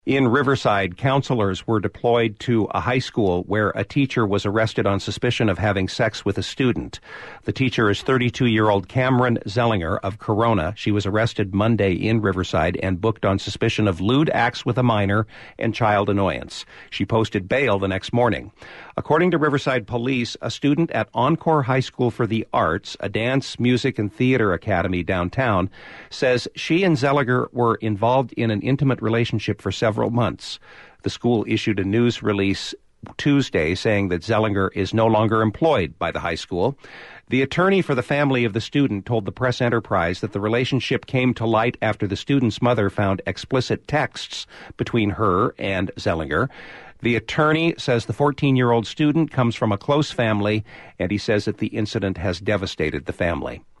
In Riverside, counselors were deployed to a high school where a teacher was arrested on suspicion of having sex with a student. The teacher is 32-year-old Cameron Zellinger of Corona. She was arrested Monday in Riverside and booked on suspicion of lewd acts with a minor and child annoyance. She posted bail the next morning. According to Riverside Police, a student at Encore High School for the Arts, a dance, music, and theater academy downtown, says she and Zellinger were involved in an intimate relationship for several months. The school issued a news release Tuesday saying that Zellinger is no longer employed by the high school. The attorney for the family of the student told the Press Enterprise that the relationship came to light after the student's mother found explicit texts between her and Zellinger. The attorney says the 14-year-old student comes from a close family, and he says that the incident has devastated the family.